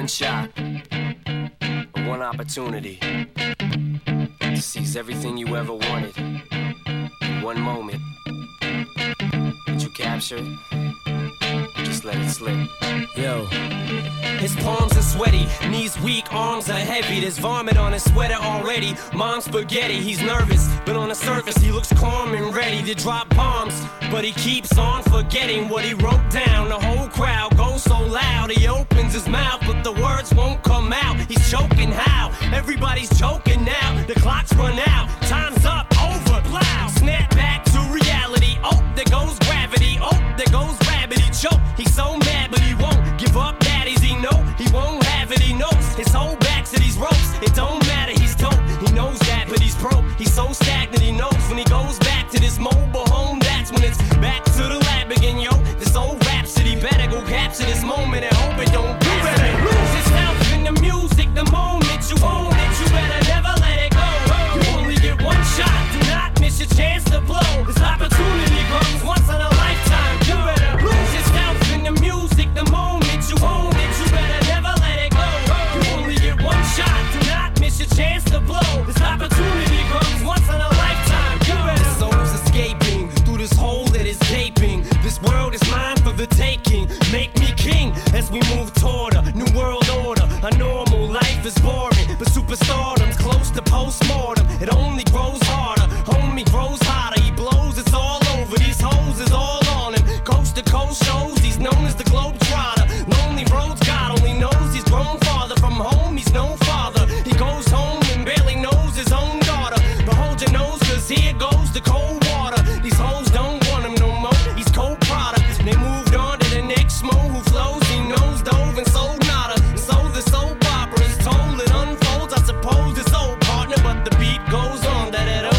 one shot, one opportunity to seize everything you ever wanted in one moment. Did you capture it? Just let it slip. Yo. His palms are sweaty, knees weak, arms are heavy. There's vomit on his sweater already. Mom's spaghetti, he's nervous, but on the surface he looks calm and ready to drop bombs. But he keeps on forgetting what he wrote down. The whole crowd goes so loud, he opens his mouth, but the words won't come out. He's choking how? Everybody's choking now. The clock's run out, time's up, over, plow. Snap back to reality. Oh, there goes gravity. Oh, there goes rabbit. He choke. He's so mad, but he won't give up. Daddies, he know he won't have it. He knows his whole back to these ropes. It don't matter. He's dope. He knows that, but he's broke. He's so stagnant. He knows when he goes back to this mobile home. That's when it's back to the lab again, yo. This old rhapsody better go capture this moment and hope it don't pass. You better lose yourself in the music. The moment you own it, you better never let it go. You only get one shot. Do not miss your chance to blow. This opportunity comes once in a lifetime. You better lose yourself in the music. The moment you own it, you better never let it go. You only get one shot. Do not miss your chance to blow. This opportunity comes once in a lifetime. You better. The soul's escaping through this hole that is gaping. This world is mine for the taking. Make me king as we move toward a new world order. A normal life is boring, but superstardom's close to postmortem. It only grows harder. Homie grows hotter. He blows. It's all over. These hoes is all on him. Coast to coast shows. He's known as the Globetrotter. Lonely roads. God only knows he's grown farther from home. He's no father. He goes home and barely knows his own daughter. But hold your nose, 'cause here goes the cold water. These hoes don't want him no more. He's cold product. They moved on to the next mo who flows. He knows dove and sold nada. So the soap opera is told. It unfolds. I suppose it's old partner, but the beat goes on.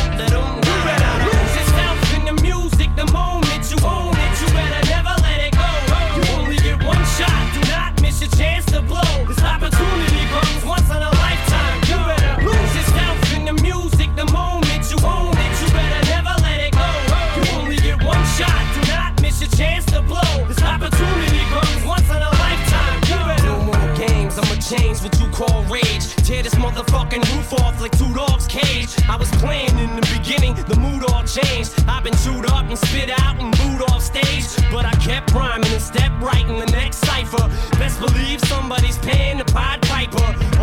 You better lose yourself in the music. The moment you own it, you better never let it go. You only get one shot. Do not miss your chance to blow. This opportunity comes once in a lifetime. You better lose yourself in the music. The moment you own it, you better never let it go. You only get one shot. Do not miss your chance to blow. This opportunity comes once in a lifetime. You better. No more games. I'ma change what you call rage. Tear this motherfucking roof off like two dogs' cage. I was playing in the beginning, the mood all changed. I've been chewed up and spit out and booed off stage, but I kept rhyming and stepped right in the next cipher. Best believe somebody's paying the Pied Piper.